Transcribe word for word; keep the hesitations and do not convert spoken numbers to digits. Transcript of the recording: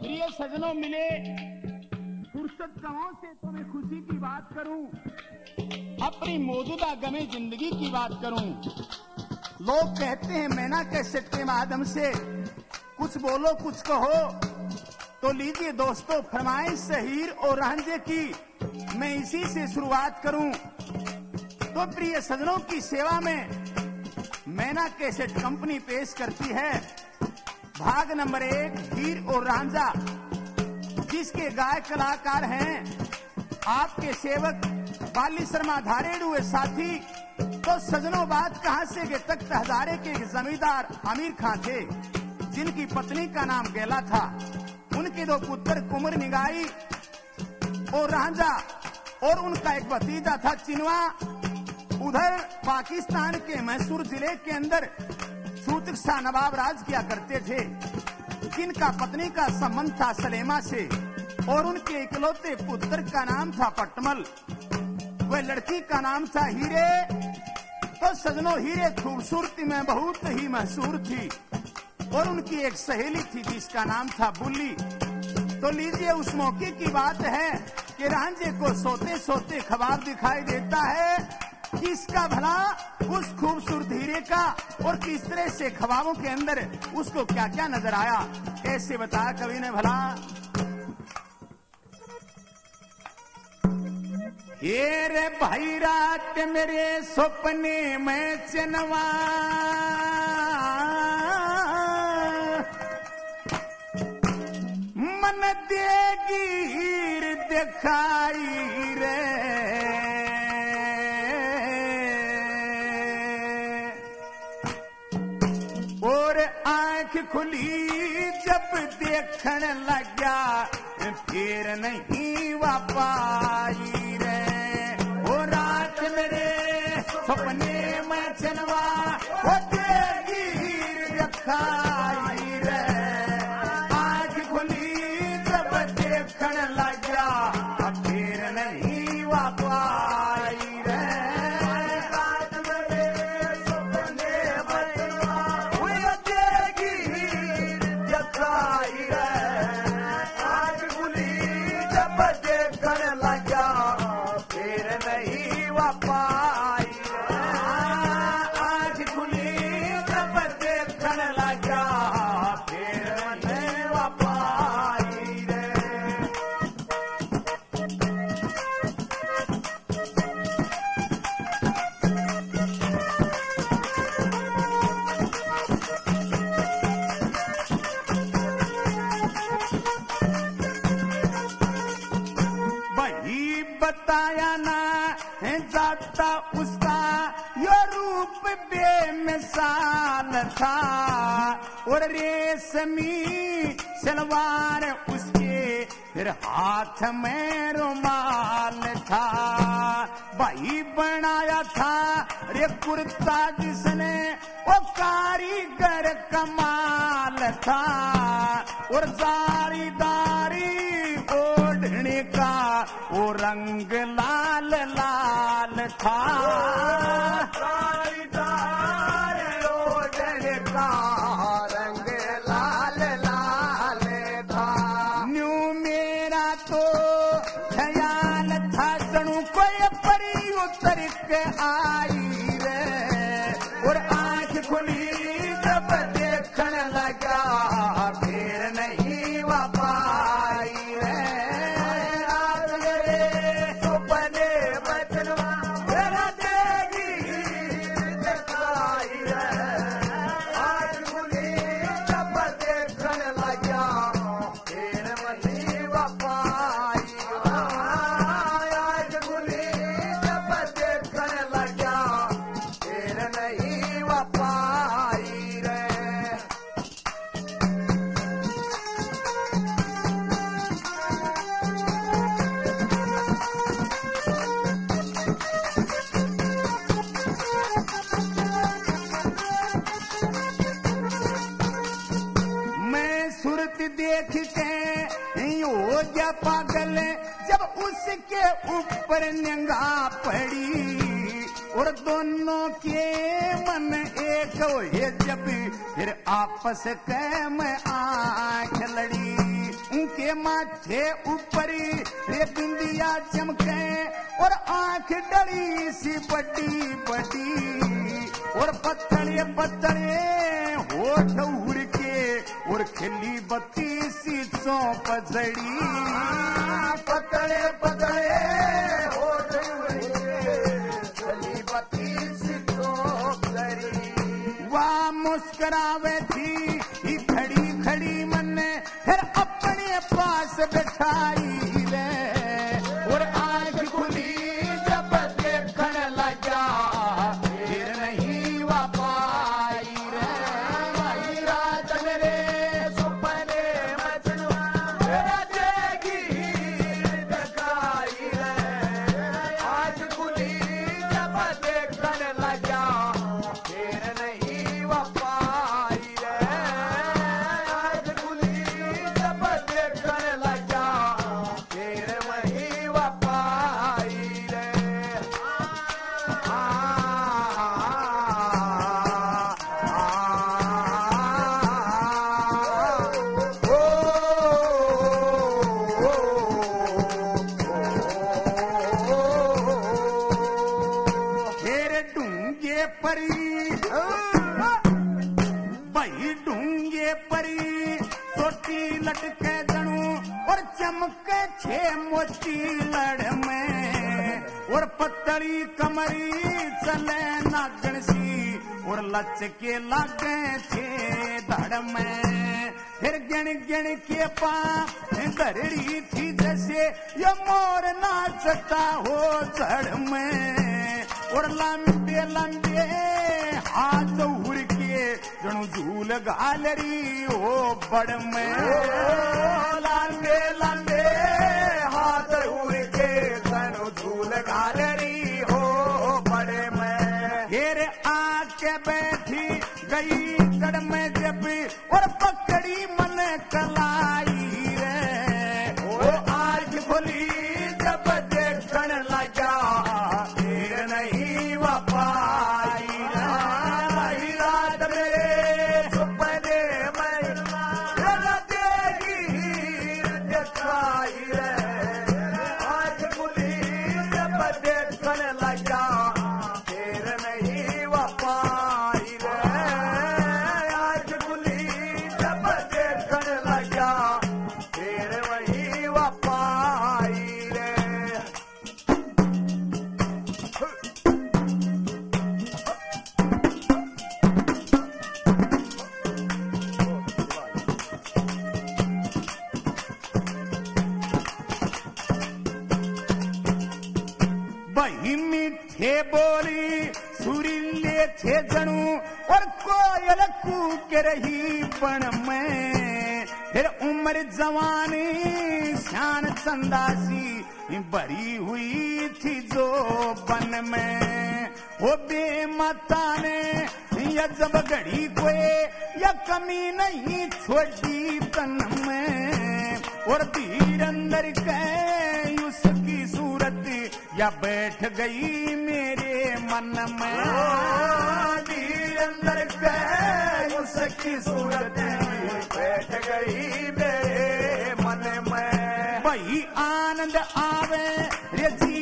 प्रिय सजनों मिले फुर्सत कहाँ से तो मैं खुशी की बात करूं, अपनी मौजूदा गमे जिंदगी की बात करूं। लोग कहते हैं मैना कैसेट के माध्यम से कुछ बोलो कुछ कहो, तो लीजिए दोस्तों फरमाइश हीर और रांझे की मैं इसी से शुरुआत करूं। तो प्रिय सजनों की सेवा में मैना कैसेट कंपनी पेश करती है भाग नंबर एक हीर और रांझा, जिसके गायक कलाकार हैं आपके सेवक बाली शर्मा धारेड़ू साथी। तो सजनों बात कहां से के तख्त हजारे के जमींदार आमिर खां थे, जिनकी पत्नी का नाम गेला था। उनके दो पुत्र कुमर निगाई और रांझा, और उनका एक भतीजा था चिनवा। उधर पाकिस्तान के मैसूर जिले के अंदर सूतक शाह नवाब राज किया करते थे, जिनका पत्नी का संबंध था सलेमा से, और उनके इकलौते पुत्र का नाम था पटमल। वह लड़की का नाम था हीरे। तो सजनों हीरे खूबसूरती में बहुत ही मशहूर थी, और उनकी एक सहेली थी जिसका नाम था बुल्ली। तो लीजिए उस मौके की बात है कि रांझे को सोते सोते ख्वाब दिखाई देता है, किसका भला उस खूबसूरत हीरे का, और किस तरह से ख्वाबों के अंदर उसको क्या क्या नजर आया, कैसे बताया कवि ने भला। ये रे भाई रात मेरे सपने में चनवा, मन देगी हीर दिखाई रे, और आंख खुली जब देखने लगा फिर नहीं वापाई रे। ओ रात मेरे सपने में चनवा, वो देगी हीर दिखाई रे, आंख खुली जब देखने लगा फिर नहीं वापाई रे। रात मेरे सपने में चनवा, वो देगी हीर दिखाई रे, आंख खुली जब देखने लगा फिर नहीं वापाई रे, आंख खुली जब देखने लगा फिर नहीं वापाई रे। वही बताया ना जाता उसका यो रूप बेमिसाल था, और रेशमी सलवार उसके फिर हाथ में रुमाल था। वही बनाया था रे कुर्ता जिसने वो कारीगर कमाल था, और जारीदारी ओढ़ने का वो रंग लाल लाल था। जारीदार ओढ़ने का रंग लाल लाल था। न्यू मेरा तो ख्याल था जणू कोई परी उतर के आई रे, और आंख खुली जब देखने लगा फिर नहीं वापाई रे। रात मेरे सपने में चनवा, मेरा देगी हीर दिखाई रे, आंख खुली जब देखने लगा फिर नहीं वापाई रे, आंख खुली जब देखने लगा फिर नहीं वापाई रे। मैं सूरत देख के हो गया पागल, जब उसके ऊपर निगाह पड़ी, और दोनों के मन एक हुए जब फिर आपस के में आंख लड़ी। के माथे ऊपरी रे बिंदिया चमके और आंख डली सी बड़ी बड़ी और पत्तले पत्तले होठ उड़ के और खिली बत्ती सी चौप जड़ी पत्तले पत्तले होठ उड़ के खिली बत्ती सी चौप जड़ी वाह मुस्कुरावे थी ही खड़ी खड़ी मन फिर अपने पास बैठाई ले और आंख खुली जब देखण लगा फिर नहीं वापाई रे वही रात मेरे सुपने मजनू मेरा देगी दिखाई रे आंख खुली जब देखण लगा फिर नहीं वापाई रे आंख खुली जब देखण लगा फिर वही वापाई रे आ, फिर ढूंगे परी भाई ढूंगे परी सोटी लटके जणू और चमके छे मोती लड़ में और पतली कमरी चले नागण सी और लचके लागे छे धड़ में फिर गिण गिण के पा धरड़ी थी जैसे ये मोर नाचता हो चढ़ में और लंबे लंबे हाथ उड़ के जणू झूल गालरी हो बड़ में लंबे लंबे हाथ उड़ के जणू झूल गालरी हो बड़े में फिर आके बैठी गई कड़ में जब और पकड़ी मन कलाई रे वो आज खुली जब देखण लगा फिर नहीं वापाई रे वही रात मेरे सुपने में मेरा देगी दिखाई रे आज खुली जब देखण लगा फिर नहीं वापाई रे आज खुली जब देखण लगा फिर वही वापाई रे बही मीठे बोली सुरीले थे जणू और कोयल कूक रही बन में फिर उम्र जवानी शान चंदासी भरी हुई थी जो बन में वो बेमाता ने या जब घड़ी कोई या कमी नहीं छोड़ी तन में और धीर अंदर के उसकी सूरत या बैठ गई मेरे मन में धीर अंदर के उसकी सूरत बैठ गई मेरे मन में वही आनंद आवे रे जी